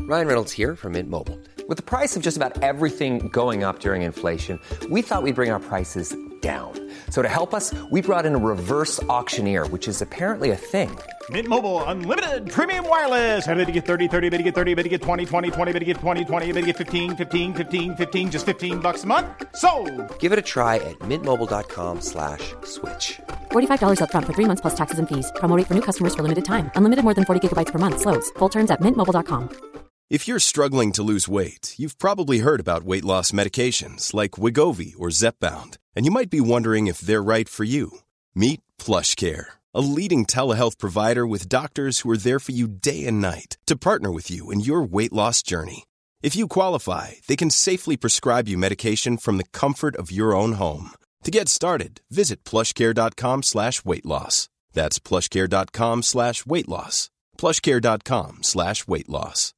Ryan Reynolds here from Mint Mobile. With the price of just about everything going up during inflation, we thought we'd bring our prices down. So to help us, we brought in a reverse auctioneer, which is apparently a thing. Mint Mobile Unlimited Premium Wireless. How to get 30, 30, bit to get 30, bit to get 20, 20, 20, bit to get 20, 20, bit to get 15, 15, 15, 15, just $15 a month? Sold! Give it a try at mintmobile.com/switch. $45 up front for 3 months plus taxes and fees. Promo rate for new customers for limited time. Unlimited more than 40 gigabytes per month. Slows full terms at mintmobile.com. If you're struggling to lose weight, you've probably heard about weight loss medications like Wegovy or Zepbound, and you might be wondering if they're right for you. Meet PlushCare, a leading telehealth provider with doctors who are there for you day and night to partner with you in your weight loss journey. If you qualify, they can safely prescribe you medication from the comfort of your own home. To get started, visit plushcare.com/weight-loss. That's plushcare.com/weight-loss. plushcare.com/weight-loss.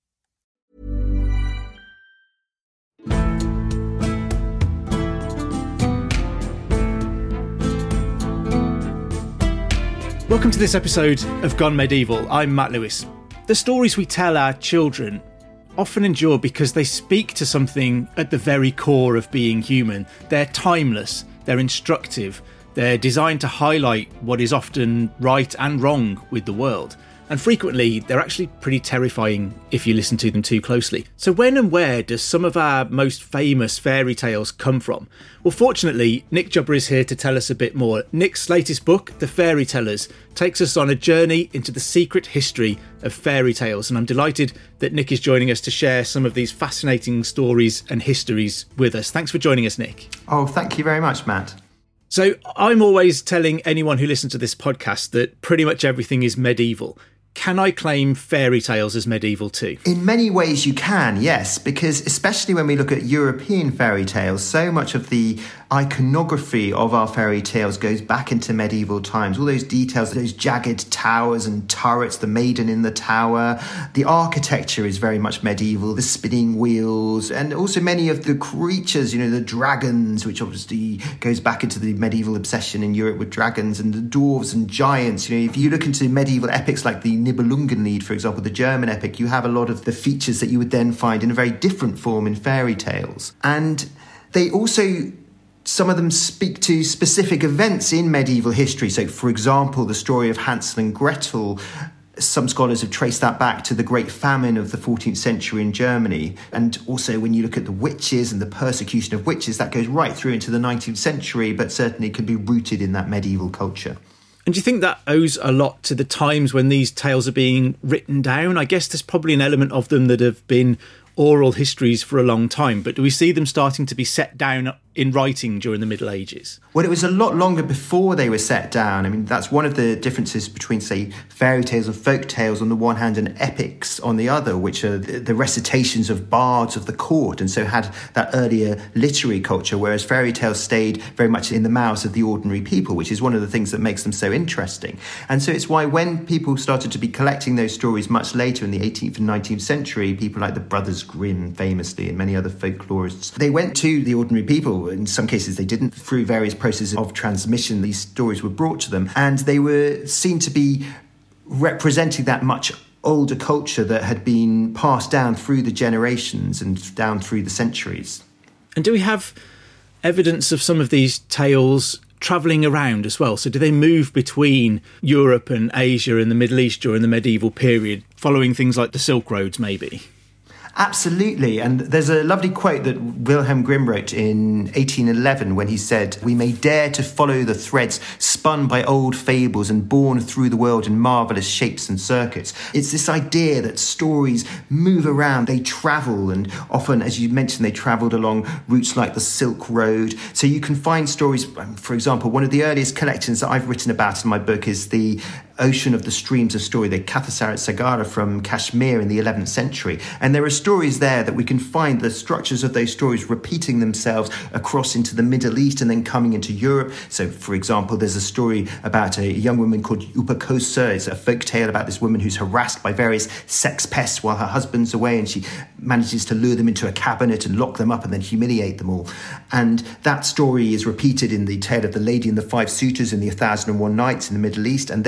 Welcome to this episode of Gone Medieval. I'm Matt Lewis. The stories we tell our children often endure because they speak to something at the very core of being human. They're timeless, they're instructive, they're designed to highlight what is often right and wrong with the world. And frequently, they're actually pretty terrifying if you listen to them too closely. So when and where does some of our most famous fairy tales come from? Well, fortunately, Nick Jubber is here to tell us a bit more. Nick's latest book, The Fairy Tellers, takes us on a journey into the secret history of fairy tales. And I'm delighted that Nick is joining us to share some of these fascinating stories and histories with us. Thanks for joining us, Nick. Oh, thank you very much, Matt. So I'm always telling anyone who listens to this podcast that pretty much everything is medieval. Can I claim fairy tales as medieval too? In many ways you can, yes, because especially when we look at European fairy tales, so much of the iconography of our fairy tales goes back into medieval times. All those details, those jagged towers and turrets, the maiden in the tower, the architecture is very much medieval, the spinning wheels, and also many of the creatures, the dragons, which obviously goes back into the medieval obsession in Europe with dragons, and the dwarves and giants. If you look into medieval epics like the Nibelungenlied, for example, the German epic, you have a lot of the features that you would then find in a very different form in fairy tales. And they also, some of them speak to specific events in medieval history. So, for example, the story of Hansel and Gretel, some scholars have traced that back to the Great Famine of the 14th century in Germany. And also when you look at the witches and the persecution of witches, that goes right through into the 19th century, but certainly could be rooted in that medieval culture. And do you think that owes a lot to the times when these tales are being written down? I guess there's probably an element of them that have been oral histories for a long time, but do we see them starting to be set down in writing during the Middle Ages? Well, it was a lot longer before they were set down. I mean, that's one of the differences between, say, fairy tales and folk tales on the one hand and epics on the other, which are the recitations of bards of the court, and so had that earlier literary culture, whereas fairy tales stayed very much in the mouths of the ordinary people, which is one of the things that makes them so interesting. And so it's why when people started to be collecting those stories much later in the 18th and 19th century, people like the Brothers Grimm, famously, and many other folklorists, they went to the ordinary people. In some cases they didn't. Through various processes of transmission, these stories were brought to them, and they were seen to be representing that much older culture that had been passed down through the generations and down through the centuries. And do we have evidence of some of these tales travelling around as well? So do they move between Europe and Asia and the Middle East during the medieval period, following things like the Silk Roads maybe? Absolutely. And there's a lovely quote that Wilhelm Grimm wrote in 1811 when he said, "We may dare to follow the threads spun by old fables and borne through the world in marvellous shapes and circuits." It's this idea that stories move around, they travel, and often, as you mentioned, they travelled along routes like the Silk Road. So you can find stories, for example, one of the earliest collections that I've written about in my book is the Ocean of the Streams of Story, the Kathasarat Sagara from Kashmir in the 11th century. And there are stories there that we can find the structures of those stories repeating themselves across into the Middle East and then coming into Europe. So, for example, there's a story about a young woman called Upakosa. It's a folk tale about this woman who's harassed by various sex pests while her husband's away, and she manages to lure them into a cabinet and lock them up and then humiliate them all. And that story is repeated in the tale of the Lady and the Five Suitors in the 1001 Nights in the Middle East. And then we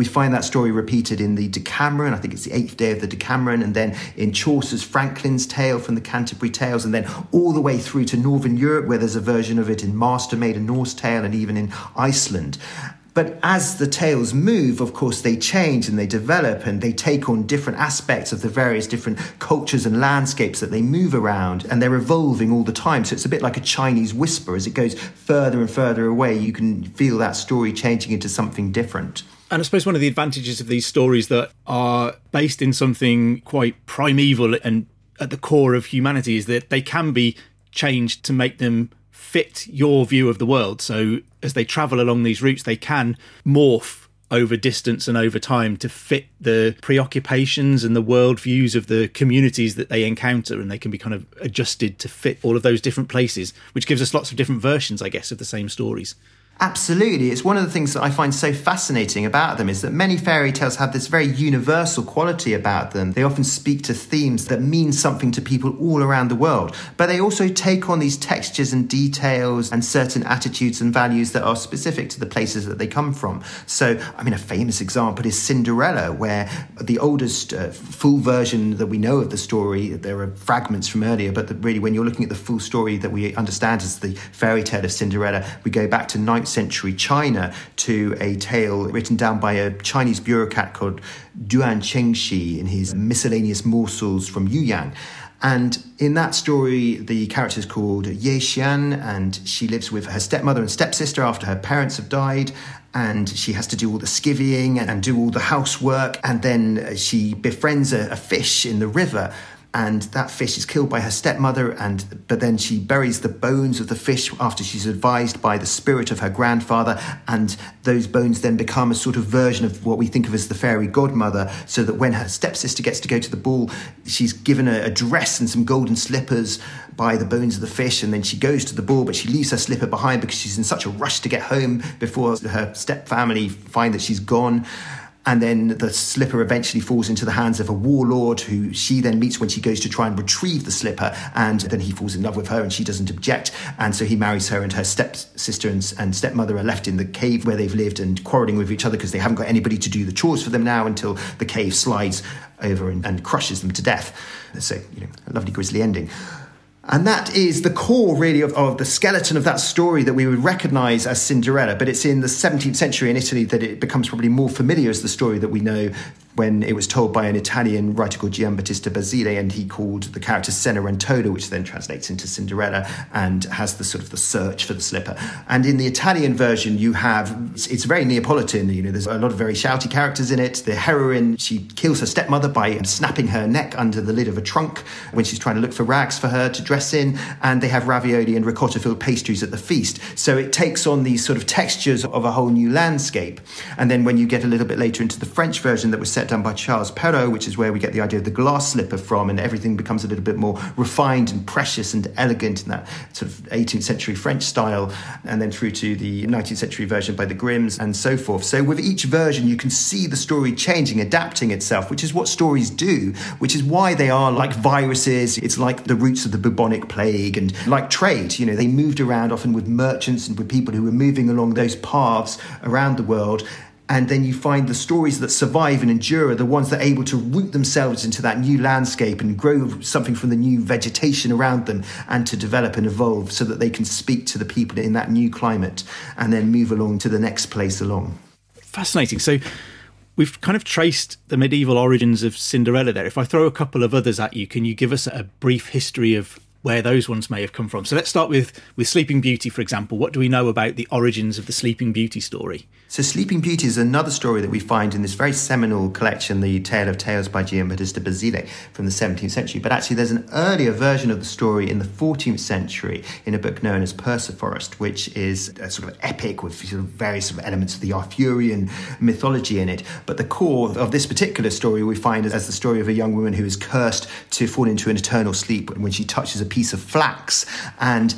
We find that story repeated in the Decameron. I think it's the 8th day of the Decameron, and then in Chaucer's Franklin's Tale from the Canterbury Tales, and then all the way through to Northern Europe, where there's a version of it in Mastermaid, a Norse tale, and even in Iceland. But as the tales move, of course, they change and they develop and they take on different aspects of the various different cultures and landscapes that they move around, and they're evolving all the time. So it's a bit like a Chinese whisper. As it goes further and further away, you can feel that story changing into something different. And I suppose one of the advantages of these stories that are based in something quite primeval and at the core of humanity is that they can be changed to make them fit your view of the world. So as they travel along these routes, they can morph over distance and over time to fit the preoccupations and the worldviews of the communities that they encounter, and they can be kind of adjusted to fit all of those different places, which gives us lots of different versions, I guess, of the same stories. Absolutely. It's one of the things that I find so fascinating about them is that many fairy tales have this very universal quality about them. They often speak to themes that mean something to people all around the world, but they also take on these textures and details and certain attitudes and values that are specific to the places that they come from. So, I mean, a famous example is Cinderella, where the oldest full version that we know of the story, there are fragments from earlier, but really when you're looking at the full story that we understand as the fairy tale of Cinderella, we go back to 9th century China to a tale written down by a Chinese bureaucrat called Duan Chengxi in his Miscellaneous Morsels from Yuyang. And in that story, the character is called Ye Xian, and she lives with her stepmother and stepsister after her parents have died. And she has to do all the skivvying and do all the housework. And then she befriends a fish in the river. And that fish is killed by her stepmother, but then she buries the bones of the fish after she's advised by the spirit of her grandfather, and those bones then become a sort of version of what we think of as the fairy godmother, so that when her stepsister gets to go to the ball, she's given a dress and some golden slippers by the bones of the fish, and then she goes to the ball, but she leaves her slipper behind because she's in such a rush to get home before her stepfamily find that she's gone. And then the slipper eventually falls into the hands of a warlord who she then meets when she goes to try and retrieve the slipper. And then he falls in love with her and she doesn't object. And so he marries her, and her stepsister and stepmother are left in the cave where they've lived and quarrelling with each other because they haven't got anybody to do the chores for them now, until the cave slides over and crushes them to death. So, a lovely grisly ending. And that is the core, really, of the skeleton of that story that we would recognise as Cinderella. But it's in the 17th century in Italy that it becomes probably more familiar as the story that we know when it was told by an Italian writer called Giambattista Basile, and he called the character Cenerentola, which then translates into Cinderella and has the sort of the search for the slipper. And in the Italian version, you have, it's very Neapolitan, there's a lot of very shouty characters in it. The heroine, she kills her stepmother by snapping her neck under the lid of a trunk when she's trying to look for rags for her to dress in, and they have ravioli and ricotta-filled pastries at the feast. So it takes on these sort of textures of a whole new landscape. And then when you get a little bit later into the French version that was set done by Charles Perrault, which is where we get the idea of the glass slipper from, and everything becomes a little bit more refined and precious and elegant in that sort of 18th century French style, and then through to the 19th century version by the Grimms and so forth. So with each version, you can see the story changing, adapting itself, which is what stories do, which is why they are like viruses. It's like the roots of the bubonic plague, and like trade, they moved around often with merchants and with people who were moving along those paths around the world. And then you find the stories that survive and endure are the ones that are able to root themselves into that new landscape and grow something from the new vegetation around them, and to develop and evolve so that they can speak to the people in that new climate and then move along to the next place along. Fascinating. So we've kind of traced the medieval origins of Cinderella there. If I throw a couple of others at you, can you give us a brief history of where those ones may have come from? So let's start with Sleeping Beauty, for example. What do we know about the origins of the Sleeping Beauty story? So Sleeping Beauty is another story that we find in this very seminal collection, The Tale of Tales by Giambattista Basile from the 17th century. But actually there's an earlier version of the story in the 14th century in a book known as Perceforest, which is a sort of epic with sort of various sort of elements of the Arthurian mythology in it. But the core of this particular story we find as the story of a young woman who is cursed to fall into an eternal sleep when she touches a piece of flax. And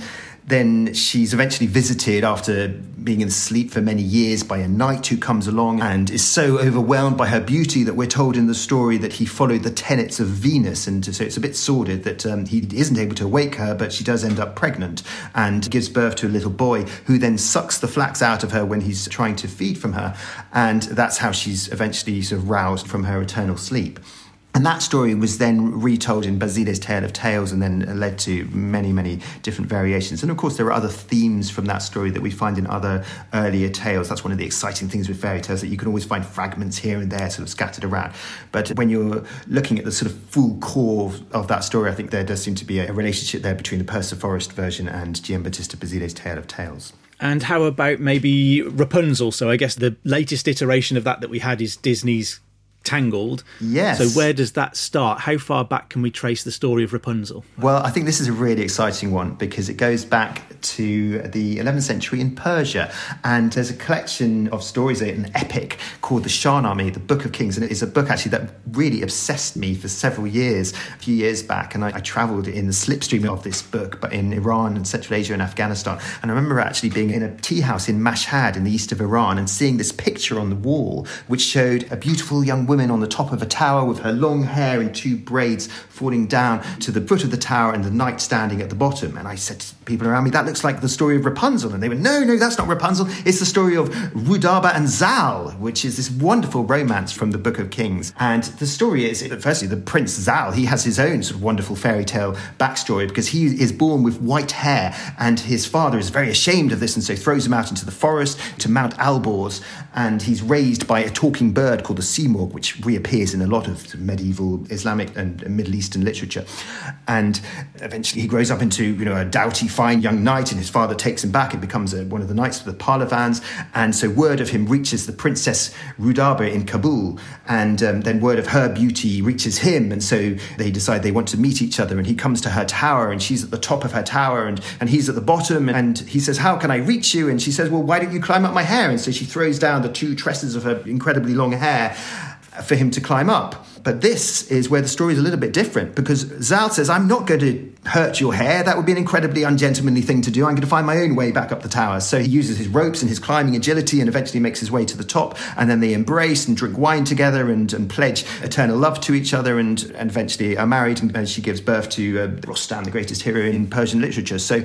then she's eventually visited after being asleep for many years by a knight who comes along and is so overwhelmed by her beauty that we're told in the story that he followed the tenets of Venus. And so it's a bit sordid that he isn't able to awake her, but she does end up pregnant and gives birth to a little boy who then sucks the flax out of her when he's trying to feed from her. And that's how she's eventually sort of roused from her eternal sleep. And that story was then retold in Basile's Tale of Tales and then led to many, many different variations. And of course, there are other themes from that story that we find in other earlier tales. That's one of the exciting things with fairy tales, that you can always find fragments here and there sort of scattered around. But when you're looking at the sort of full core of that story, I think there does seem to be a relationship there between the Perceforest version and Giambattista Basile's Tale of Tales. And how about maybe Rapunzel? So I guess the latest iteration of that we had is Disney's Tangled. Yes. So where does that start? How far back can we trace the story of Rapunzel? Well, I think this is a really exciting one because it goes back to the 11th century in Persia. And there's a collection of stories, an epic called the Shahnameh, the Book of Kings. And it is a book actually that really obsessed me for several years, a few years back. And I travelled in the slipstream of this book, but in Iran and Central Asia and Afghanistan. And I remember actually being in a tea house in Mashhad in the east of Iran and seeing this picture on the wall, which showed a beautiful young woman on the top of a tower with her long hair in two braids falling down to the foot of the tower and the knight standing at the bottom. And I said to people around me, that looks like the story of Rapunzel. And they went, no, that's not Rapunzel. It's the story of Rudaba and Zal, which is this wonderful romance from the Book of Kings. And the story is, firstly, the Prince Zal, he has his own sort of wonderful fairy tale backstory because he is born with white hair and his father is very ashamed of this and so throws him out into the forest to Mount Alborz. And he's raised by a talking bird called the Simurgh, which reappears in a lot of medieval Islamic and Middle Eastern literature. And eventually he grows up into, a doughty, fine young knight, and his father takes him back and becomes one of the knights of the Pahlavans. And so word of him reaches the Princess Rudaba in Kabul, and then word of her beauty reaches him. And so they decide they want to meet each other, and he comes to her tower, and she's at the top of her tower, and he's at the bottom, and he says, how can I reach you? And she says, well, why don't you climb up my hair? And so she throws down the two tresses of her incredibly long hair for him to climb up. But this is where the story is a little bit different, because Zal says, I'm not going to hurt your hair. That would be an incredibly ungentlemanly thing to do. I'm going to find my own way back up the tower. So he uses his ropes and his climbing agility and eventually makes his way to the top. And then they embrace and drink wine together and pledge eternal love to each other and eventually are married. And she gives birth to Rostam, the greatest hero in Persian literature. So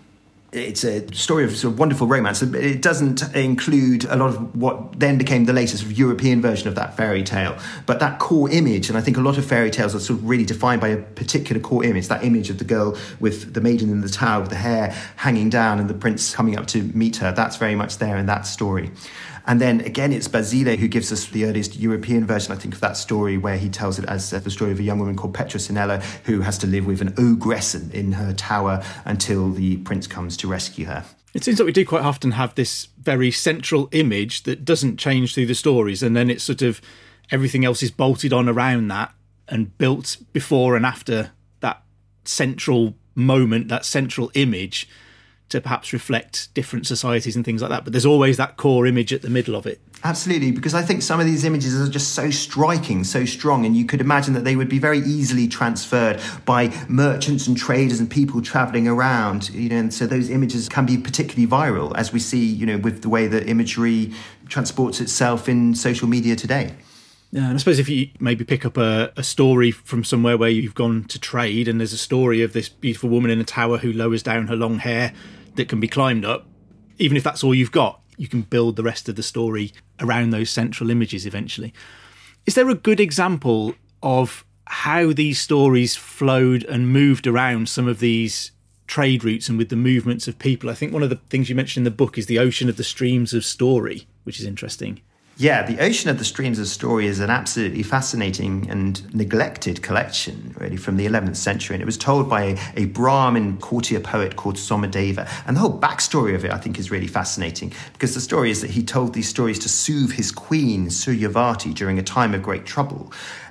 it's a story of sort of wonderful romance. It doesn't include a lot of what then became the latest European version of that fairy tale. But that core image, and I think a lot of fairy tales are sort of really defined by a particular core image, that image of the girl with the maiden in the tower with the hair hanging down and the prince coming up to meet her, that's very much there in that story. And then again, it's Basile who gives us the earliest European version, I think, of that story, where he tells it as the story of a young woman called Petronella who has to live with an ogress in her tower until the prince comes to rescue her. It seems like we do quite often have this very central image that doesn't change through the stories, and then it's sort of everything else is bolted on around that and built before and after that central moment, that central image, to perhaps reflect different societies and things like that. But there's always that core image at the middle of it. Absolutely, because I think some of these images are just so striking, so strong, and you could imagine that they would be very easily transferred by merchants and traders and people travelling around, and so those images can be particularly viral, as we see, with the way that imagery transports itself in social media today. Yeah, and I suppose if you maybe pick up a story from somewhere where you've gone to trade and there's a story of this beautiful woman in a tower who lowers down her long hair that can be climbed up, even if that's all you've got, you can build the rest of the story around those central images eventually. Is there a good example of how these stories flowed and moved around some of these trade routes and with the movements of people? I think one of the things you mentioned in the book is the ocean of the streams of story, which is interesting. Yeah, the Ocean of the Streams of Story is an absolutely fascinating and neglected collection, really, from the 11th century. And it was told by a Brahmin courtier poet called Somadeva. And the whole backstory of it, I think, is really fascinating, because the story is that he told these stories to soothe his queen, Suryavati, during a time of great trouble.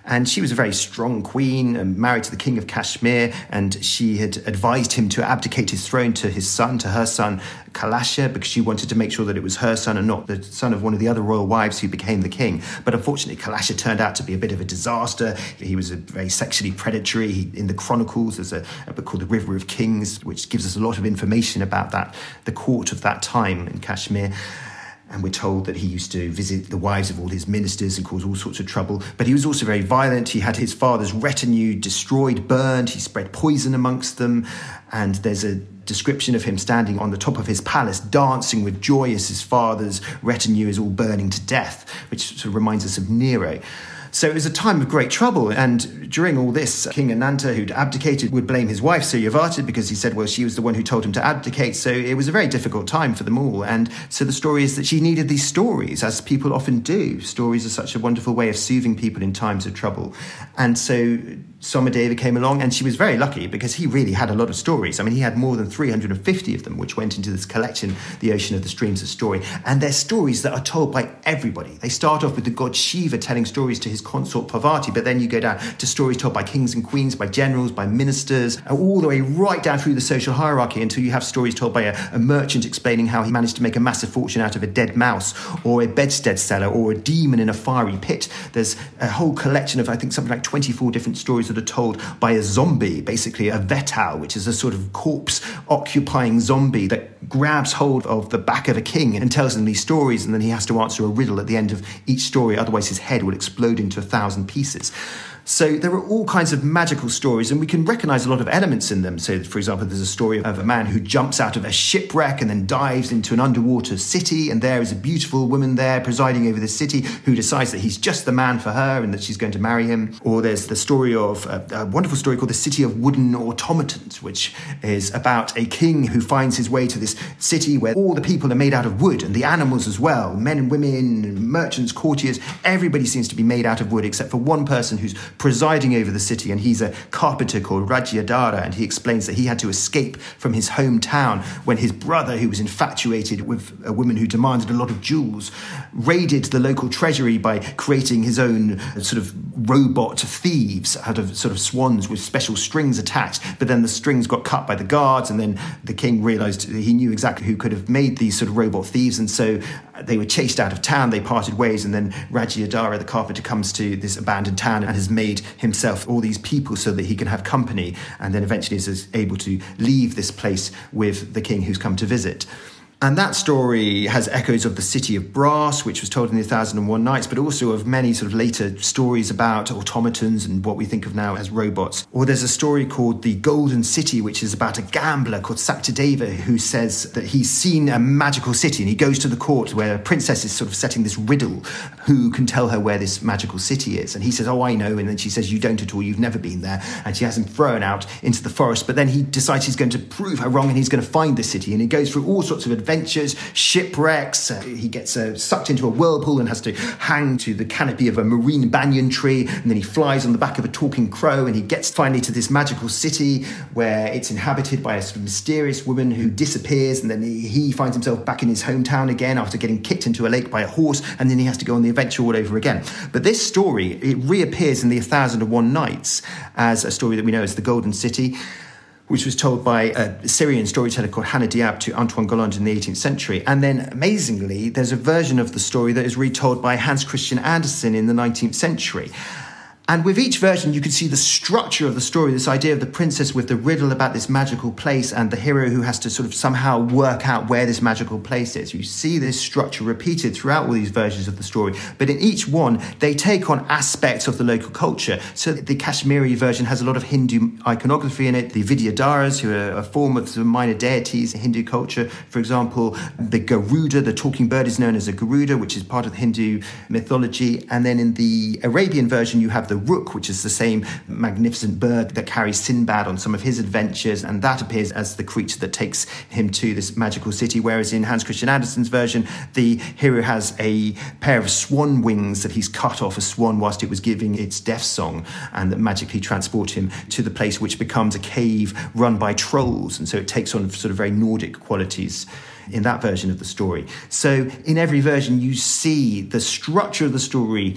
And she was a very strong queen and married to the king of Kashmir, and she had advised him to abdicate his throne to her son, Kalasha, because she wanted to make sure that it was her son and not the son of one of the other royal wives who became the king. But unfortunately, Kalasha turned out to be a bit of a disaster. He was very sexually predatory. In the Chronicles, there's a book called The River of Kings, which gives us a lot of information about the court of that time in Kashmir. And we're told that he used to visit the wives of all his ministers and cause all sorts of trouble. But he was also very violent. He had his father's retinue destroyed, burned. He spread poison amongst them. And there's a description of him standing on the top of his palace, dancing with joy as his father's retinue is all burning to death, which sort of reminds us of Nero. So it was a time of great trouble, and during all this, King Ananta, who'd abdicated, would blame his wife Suryavati because he said, well, she was the one who told him to abdicate, so it was a very difficult time for them all. And so the story is that she needed these stories, as people often do. Stories are such a wonderful way of soothing people in times of trouble. And so Somadeva came along, and she was very lucky because he really had a lot of stories. I mean, he had more than 350 of them, which went into this collection, The Ocean of the Streams of Story. And they're stories that are told by everybody. They start off with the god Shiva telling stories to his consort Parvati, but then you go down to stories told by kings and queens, by generals, by ministers, all the way right down through the social hierarchy until you have stories told by a merchant explaining how he managed to make a massive fortune out of a dead mouse, or a bedstead seller, or a demon in a fiery pit. There's a whole collection of, I think, something like 24 different stories that are told by a zombie, basically a vetal, which is a sort of corpse-occupying zombie that grabs hold of the back of a king and tells him these stories, and then he has to answer a riddle at the end of each story, otherwise his head will explode into 1,000 pieces. So there are all kinds of magical stories, and we can recognise a lot of elements in them. So, for example, there's a story of a man who jumps out of a shipwreck and then dives into an underwater city, and there is a beautiful woman there presiding over the city who decides that he's just the man for her and that she's going to marry him. Or there's the story of a wonderful story called The City of Wooden Automatons, which is about a king who finds his way to this city where all the people are made out of wood, and the animals as well, men and women, merchants, courtiers, everybody seems to be made out of wood except for one person who's presiding over the city, and he's a carpenter called Rajiadara, and he explains that he had to escape from his hometown when his brother, who was infatuated with a woman who demanded a lot of jewels, raided the local treasury by creating his own sort of robot thieves out of sort of swans with special strings attached, but then the strings got cut by the guards, and then the king realised he knew exactly who could have made these sort of robot thieves, and so they were chased out of town, they parted ways, and then Rajiadara, the carpenter, comes to this abandoned town and has made himself all these people so that he can have company, and then eventually is able to leave this place with the king who's come to visit. And that story has echoes of the City of Brass, which was told in the 1001 Nights, but also of many sort of later stories about automatons and what we think of now as robots. Or there's a story called The Golden City, which is about a gambler called Satyadeva who says that he's seen a magical city, and he goes to the court where a princess is sort of setting this riddle, who can tell her where this magical city is. And he says, oh, I know. And then she says, you don't at all, you've never been there. And she has him thrown out into the forest. But then he decides he's going to prove her wrong, and he's going to find the city. And he goes through all sorts of adventures, shipwrecks. He gets sucked into a whirlpool and has to hang to the canopy of a marine banyan tree, and then he flies on the back of a talking crow, and he gets finally to this magical city where it's inhabited by a sort of mysterious woman who disappears, and then he finds himself back in his hometown again after getting kicked into a lake by a horse, and then he has to go on the adventure all over again. But this story, it reappears in the 1001 Nights as a story that we know as the Golden City, which was told by a Syrian storyteller called Hannah Diab to Antoine Galland in the 18th century. And then, amazingly, there's a version of the story that is retold by Hans Christian Andersen in the 19th century. And with each version, you can see the structure of the story, this idea of the princess with the riddle about this magical place and the hero who has to sort of somehow work out where this magical place is. You see this structure repeated throughout all these versions of the story. But in each one, they take on aspects of the local culture. So the Kashmiri version has a lot of Hindu iconography in it. The Vidyadharas, who are a form of the minor deities in Hindu culture. For example, the Garuda, the talking bird, is known as a Garuda, which is part of Hindu mythology. And then in the Arabian version, you have the Rook, which is the same magnificent bird that carries Sinbad on some of his adventures, and that appears as the creature that takes him to this magical city, whereas in Hans Christian Andersen's version, the hero has a pair of swan wings that he's cut off a swan whilst it was giving its death song, and that magically transport him to the place, which becomes a cave run by trolls, and so it takes on sort of very Nordic qualities in that version of the story. So in every version, you see the structure of the story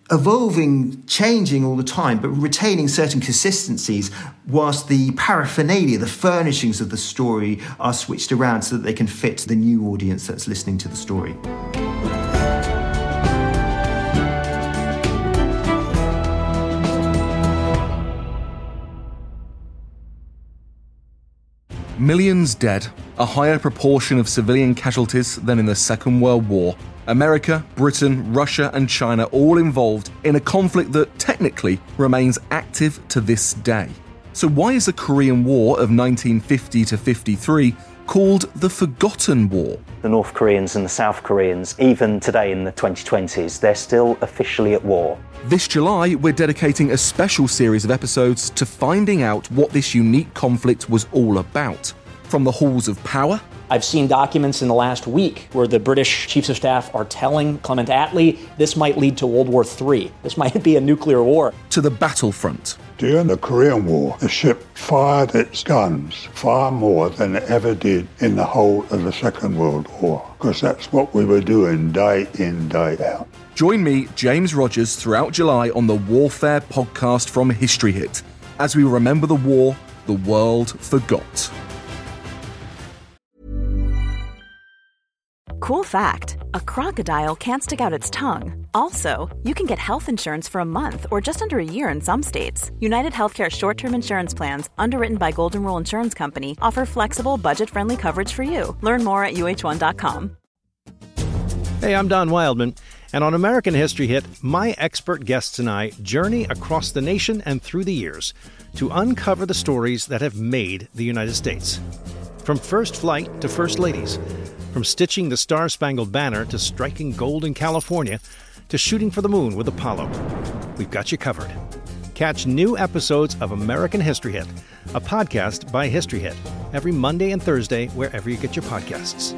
evolving, changing all the time, but retaining certain consistencies, whilst the paraphernalia, the furnishings of the story, are switched around so that they can fit the new audience that's listening to the story. Millions dead, a higher proportion of civilian casualties than in the Second World War. America, Britain, Russia and China all involved in a conflict that technically remains active to this day. So why is the Korean War of 1950 to 53 called the Forgotten War? The North Koreans and the South Koreans, even today in the 2020s, they're still officially at war. This July, we're dedicating a special series of episodes to finding out what this unique conflict was all about. From the halls of power. I've seen documents in the last week where the British Chiefs of Staff are telling Clement Attlee this might lead to World War III. This might be a nuclear war. To the battlefront. During the Korean War, the ship fired its guns far more than it ever did in the whole of the Second World War, because that's what we were doing day in, day out. Join me, James Rogers, throughout July on the Warfare podcast from History Hit, as we remember the war the world forgot. Cool fact, a crocodile can't stick out its tongue. Also, you can get health insurance for a month or just under a year in some states. United Healthcare short-term insurance plans, underwritten by Golden Rule Insurance Company, offer flexible, budget-friendly coverage for you. Learn more at UH1.com. Hey, I'm Don Wildman, and on American History Hit, my expert guests and I journey across the nation and through the years to uncover the stories that have made the United States. From first flight to first ladies, from stitching the Star-Spangled Banner to striking gold in California to shooting for the moon with Apollo, we've got you covered. Catch new episodes of American History Hit, a podcast by History Hit, every Monday and Thursday wherever you get your podcasts.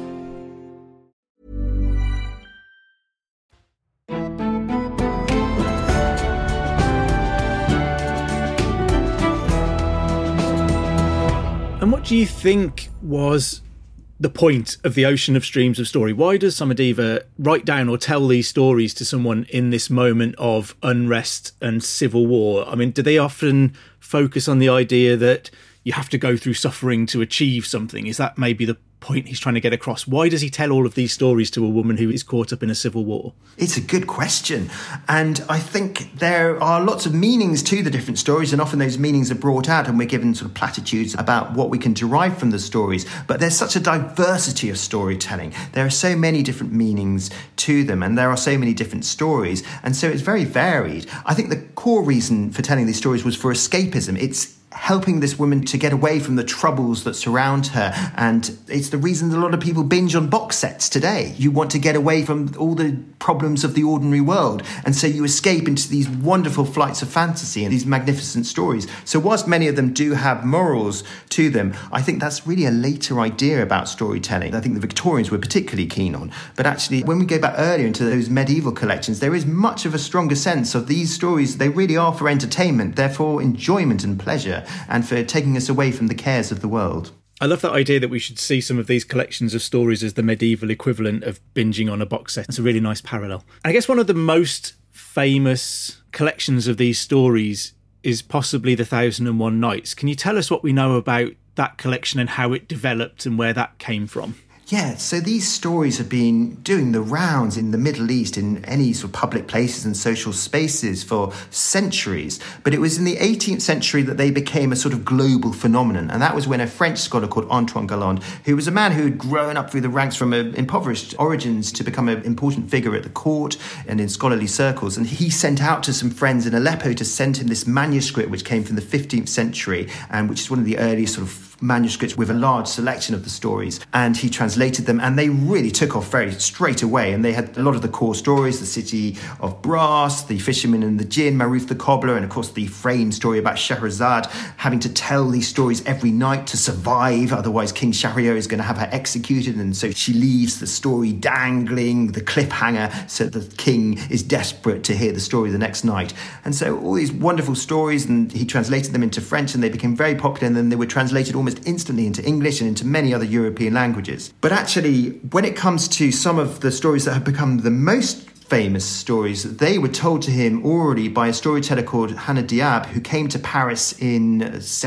And what do you think was the point of the ocean of streams of story? Why does Somodiva write down or tell these stories to someone in this moment of unrest and civil war? I mean, do they often focus on the idea that you have to go through suffering to achieve something? Is that maybe the point he's trying to get across? Why does he tell all of these stories to a woman who is caught up in a civil war? It's a good question. And I think there are lots of meanings to the different stories, and often those meanings are brought out and we're given sort of platitudes about what we can derive from the stories. But there's such a diversity of storytelling. There are so many different meanings to them, and there are so many different stories. And so it's very varied. I think the core reason for telling these stories was for escapism. It's helping this woman to get away from the troubles that surround her. And it's the reason a lot of people binge on box sets today. You want to get away from all the problems of the ordinary world. And so you escape into these wonderful flights of fantasy and these magnificent stories. So whilst many of them do have morals to them, I think that's really a later idea about storytelling. I think the Victorians were particularly keen on. But actually, when we go back earlier into those medieval collections, there is much of a stronger sense of these stories. They really are for entertainment, they're for enjoyment and pleasure, and for taking us away from the cares of the world. I love that idea that we should see some of these collections of stories as the medieval equivalent of binging on a box set. It's a really nice parallel. And I guess one of the most famous collections of these stories is possibly The 1001 Nights. Can you tell us what we know about that collection and how it developed and where that came from? Yeah, so these stories have been doing the rounds in the Middle East, in any sort of public places and social spaces for centuries. But it was in the 18th century that they became a sort of global phenomenon. And that was when a French scholar called Antoine Galland, who was a man who had grown up through the ranks from impoverished origins to become an important figure at the court and in scholarly circles. And he sent out to some friends in Aleppo to send him this manuscript, which came from the 15th century and which is one of the earliest sort of manuscripts with a large selection of the stories, and he translated them, and they really took off very straight away. And they had a lot of the core stories: the City of Brass, the Fisherman and the Jinn, Maruf the Cobbler, and of course the framed story about Scheherazade having to tell these stories every night to survive, otherwise King Shahryar is going to have her executed, and so she leaves the story dangling, the cliffhanger, so the king is desperate to hear the story the next night. And so all these wonderful stories, and he translated them into French, and they became very popular, and then they were translated almost instantly into English and into many other European languages. But actually, when it comes to some of the stories that have become the most famous stories, they were told to him already by a storyteller called Hannah Diab, who came to Paris in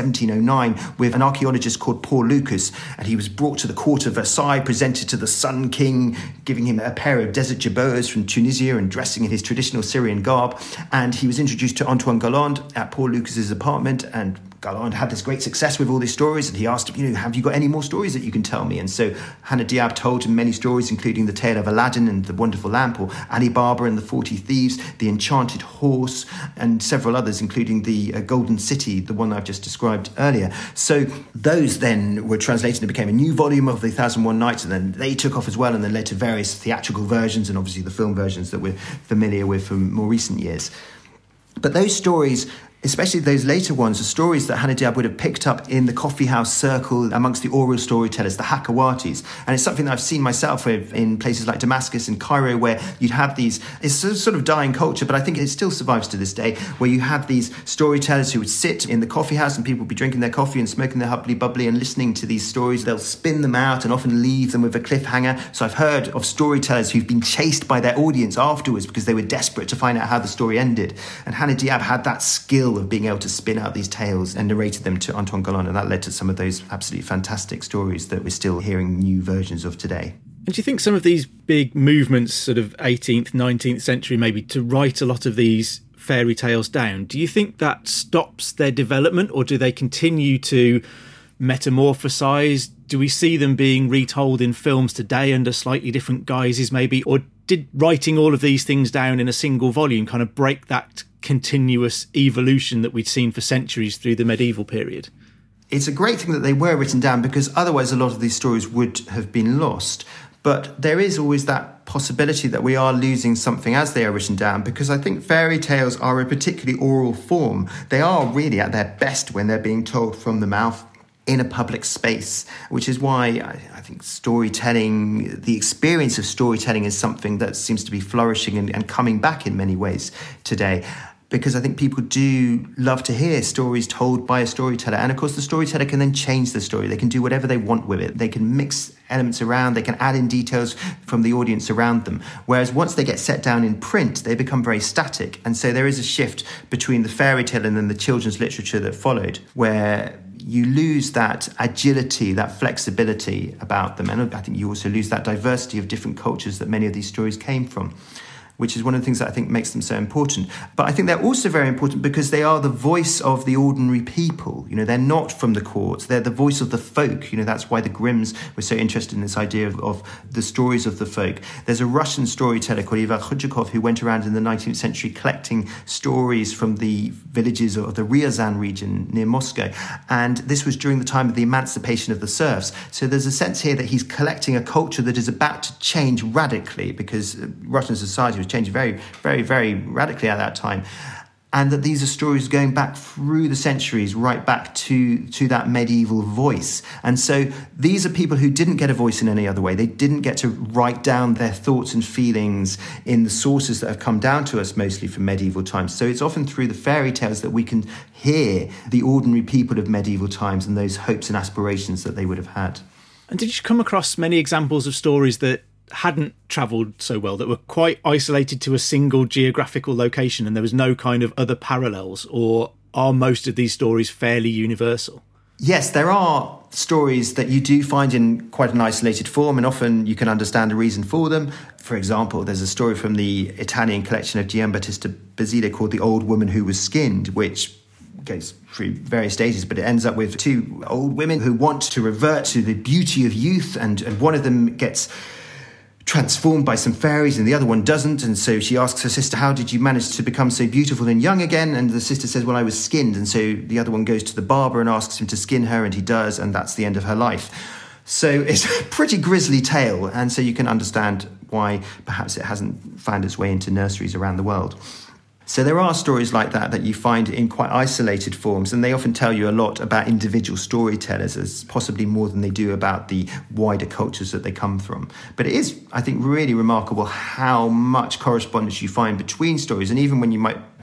1709 with an archaeologist called Paul Lucas, and he was brought to the court of Versailles, presented to the Sun King, giving him a pair of desert jabots from Tunisia and dressing in his traditional Syrian garb, and he was introduced to Antoine Galland at Paul Lucas's apartment, and Galland had this great success with all these stories, and he asked him, have you got any more stories that you can tell me? And so Hannah Diab told him many stories, including the tale of Aladdin and the Wonderful Lamp, or Ali Baba and the 40 Thieves, the Enchanted Horse, and several others, including the Golden City, the one I've just described earlier. So those then were translated and became a new volume of the 1001 Nights, and then they took off as well, and then led to various theatrical versions and obviously the film versions that we're familiar with from more recent years. But those stories, especially those later ones, are stories that Hannah Diab would have picked up in the coffeehouse circle amongst the oral storytellers, the Hakawatis. And it's something that I've seen myself in places like Damascus and Cairo, where you'd have these, it's a sort of dying culture, but I think it still survives to this day, where you have these storytellers who would sit in the coffeehouse and people would be drinking their coffee and smoking their hubbly bubbly and listening to these stories. They'll spin them out and often leave them with a cliffhanger. So I've heard of storytellers who've been chased by their audience afterwards because they were desperate to find out how the story ended. And Hannah Diab had that skill of being able to spin out these tales and narrated them to Antoine Galland, and that led to some of those absolutely fantastic stories that we're still hearing new versions of today. And do you think some of these big movements, sort of 18th, 19th century maybe, to write a lot of these fairy tales down, do you think that stops their development, or do they continue to metamorphosize? Do we see them being retold in films today under slightly different guises maybe, or did writing all of these things down in a single volume kind of break that continuous evolution that we'd seen for centuries through the medieval period? It's a great thing that they were written down, because otherwise a lot of these stories would have been lost. But there is always that possibility that we are losing something as they are written down, because I think fairy tales are a particularly oral form. They are really at their best when they're being told from the mouth in a public space, which is why I think storytelling, the experience of storytelling, is something that seems to be flourishing and coming back in many ways today. Because I think people do love to hear stories told by a storyteller. And of course, the storyteller can then change the story. They can do whatever they want with it. They can mix elements around. They can add in details from the audience around them. Whereas once they get set down in print, they become very static. And so there is a shift between the fairy tale and then the children's literature that followed, where you lose that agility, that flexibility about them. And I think you also lose that diversity of different cultures that many of these stories came from, which is one of the things that I think makes them so important. But I think they're also very important because they are the voice of the ordinary people. They're not from the courts. They're the voice of the folk. That's why the Grimms were so interested in this idea of the stories of the folk. There's a Russian storyteller called Ivan Khudjakov who went around in the 19th century collecting stories from the villages of the Ryazan region near Moscow. And this was during the time of the emancipation of the serfs. So there's a sense here that he's collecting a culture that is about to change radically, because Russian society was changing very, very, very radically at that time. And that these are stories going back through the centuries, right back to that medieval voice. And so these are people who didn't get a voice in any other way. They didn't get to write down their thoughts and feelings in the sources that have come down to us mostly from medieval times. So it's often through the fairy tales that we can hear the ordinary people of medieval times and those hopes and aspirations that they would have had. And did you come across many examples of stories that hadn't travelled so well, that were quite isolated to a single geographical location and there was no kind of other parallels? Or are most of these stories fairly universal? Yes, there are stories that you do find in quite an isolated form, and often you can understand the reason for them. For example, there's a story from the Italian collection of Giambattista Basile called The Old Woman Who Was Skinned, which goes through various stages, but it ends up with two old women who want to revert to the beauty of youth, and one of them gets transformed by some fairies and the other one doesn't. And so she asks her sister, how did you manage to become so beautiful and young again? And the sister says, well, I was skinned. And so the other one goes to the barber and asks him to skin her, and he does, and that's the end of her life. So it's a pretty grisly tale, and so you can understand why perhaps it hasn't found its way into nurseries around the world. So there are stories like that you find in quite isolated forms, and they often tell you a lot about individual storytellers, as possibly more than they do about the wider cultures that they come from. But it is, I think, really remarkable how much correspondence you find between stories, and even when you might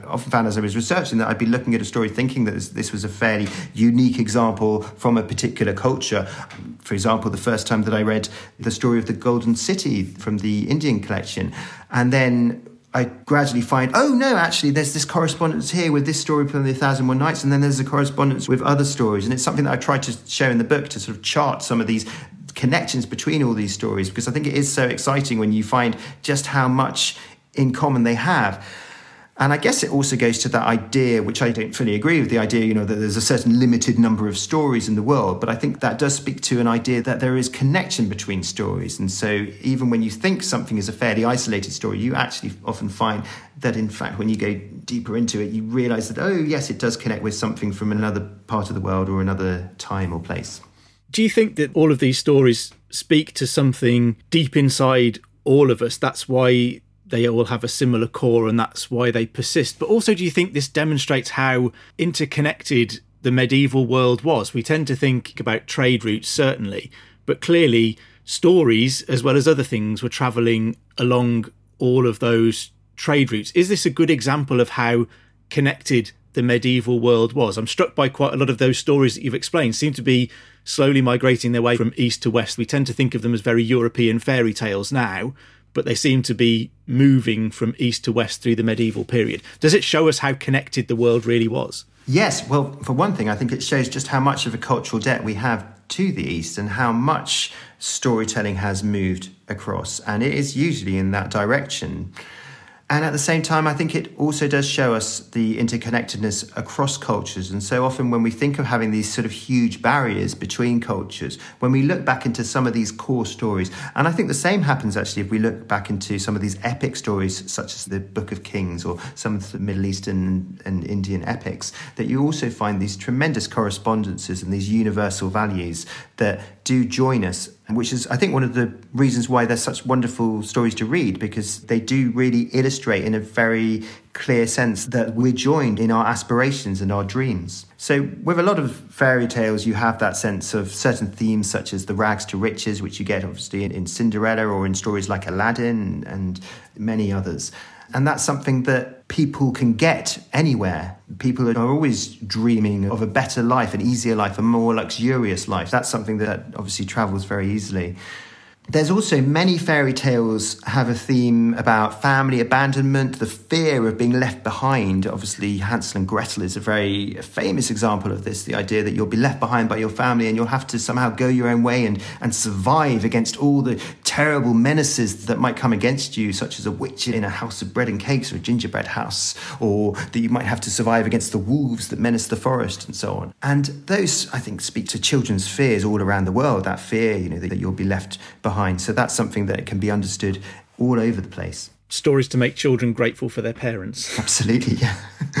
often found as I was researching that I'd be looking at a story thinking that this was a fairly unique example from a particular culture. For example, the first time that I read the story of the Golden City from the Indian collection, and then I gradually find, oh no, actually there's this correspondence here with this story from the 1001 Nights, and then there's a correspondence with other stories. And it's something that I tried to show in the book to sort of chart some of these connections between all these stories, because I think it is so exciting when you find just how much in common they have. And I guess it also goes to that idea, which I don't fully agree with, the idea, that there's a certain limited number of stories in the world. But I think that does speak to an idea that there is connection between stories. And so even when you think something is a fairly isolated story, you actually often find that, in fact, when you go deeper into it, you realise that, oh, yes, it does connect with something from another part of the world or another time or place. Do you think that all of these stories speak to something deep inside all of us? That's why they all have a similar core and that's why they persist. But also, do you think this demonstrates how interconnected the medieval world was? We tend to think about trade routes, certainly, but clearly stories, as well as other things, were travelling along all of those trade routes. Is this a good example of how connected the medieval world was? I'm struck by quite a lot of those stories that you've explained seem to be slowly migrating their way from east to west. We tend to think of them as very European fairy tales now, but they seem to be moving from east to west through the medieval period. Does it show us how connected the world really was? Yes, well, for one thing, I think it shows just how much of a cultural debt we have to the East and how much storytelling has moved across. And it is usually in that direction. And at the same time, I think it also does show us the interconnectedness across cultures. And so often when we think of having these sort of huge barriers between cultures, when we look back into some of these core stories, and I think the same happens actually if we look back into some of these epic stories, such as the Book of Kings or some of the Middle Eastern and Indian epics, that you also find these tremendous correspondences and these universal values that do join us, which is, I think, one of the reasons why they're such wonderful stories to read, because they do really illustrate in a very clear sense that we're joined in our aspirations and our dreams. So with a lot of fairy tales, you have that sense of certain themes such as the rags to riches, which you get obviously in Cinderella or in stories like Aladdin and many others. And that's something that people can get anywhere. People are always dreaming of a better life, an easier life, a more luxurious life. That's something that obviously travels very easily. There's also many fairy tales have a theme about family abandonment, the fear of being left behind. Obviously, Hansel and Gretel is a very famous example of this, the idea that you'll be left behind by your family and you'll have to somehow go your own way and survive against all the terrible menaces that might come against you, such as a witch in a house of bread and cakes or a gingerbread house, or that you might have to survive against the wolves that menace the forest and so on. And those, I think, speak to children's fears all around the world, that fear, that you'll be left behind. So that's something that can be understood all over the place. Stories to make children grateful for their parents. Absolutely, yeah.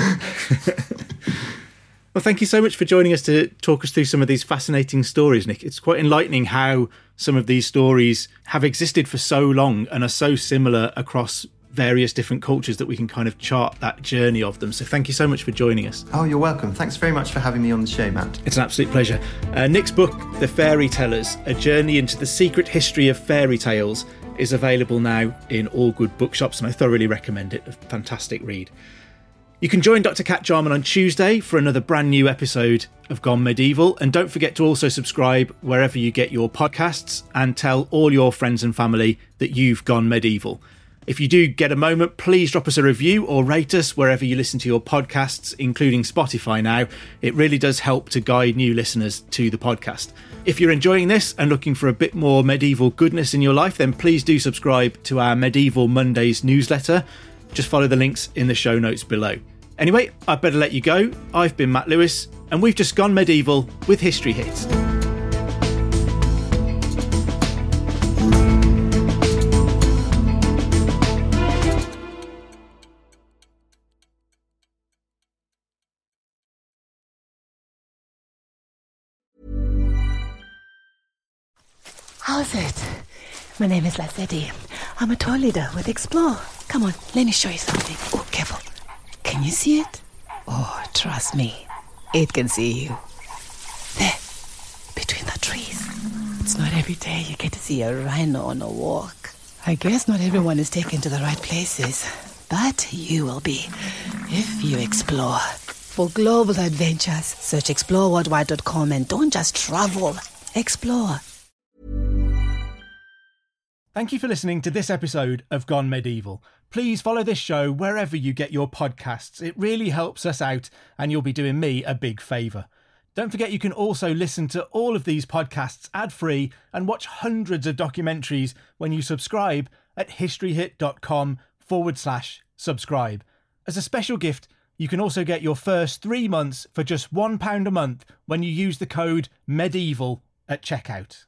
Well, thank you so much for joining us to talk us through some of these fascinating stories, Nick. It's quite enlightening how some of these stories have existed for so long and are so similar across various different cultures that we can kind of chart that journey of them. So thank you so much for joining us. Oh, you're welcome. Thanks very much for having me on the show, Matt. It's an absolute pleasure. Nick's book, The Fairy Tellers, A Journey into the Secret History of Fairy Tales, is available now in all good bookshops, and I thoroughly recommend it. A fantastic read. You can join Dr. Cat Jarman on Tuesday for another brand new episode of Gone Medieval, and don't forget to also subscribe wherever you get your podcasts and tell all your friends and family that you've gone medieval. If you do get a moment, please drop us a review or rate us wherever you listen to your podcasts, including Spotify now. It really does help to guide new listeners to the podcast. If you're enjoying this and looking for a bit more medieval goodness in your life, then please do subscribe to our Medieval Mondays newsletter. Just follow the links in the show notes below. Anyway, I'd better let you go. I've been Matt Lewis, and we've just gone medieval with History Hits. How's it? My name is Lazzetti. I'm a tour leader with Explore. Come on, let me show you something. Oh, careful. Can you see it? Oh, trust me. It can see you. There, between the trees. It's not every day you get to see a rhino on a walk. I guess not everyone is taken to the right places, but you will be. if you explore. For global adventures, search exploreworldwide.com and don't just travel, explore. Thank you for listening to this episode of Gone Medieval. Please follow this show wherever you get your podcasts. It really helps us out and you'll be doing me a big favour. Don't forget you can also listen to all of these podcasts ad-free and watch hundreds of documentaries when you subscribe at historyhit.com/subscribe. As a special gift, you can also get your first 3 months for just £1 a month when you use the code MEDIEVAL at checkout.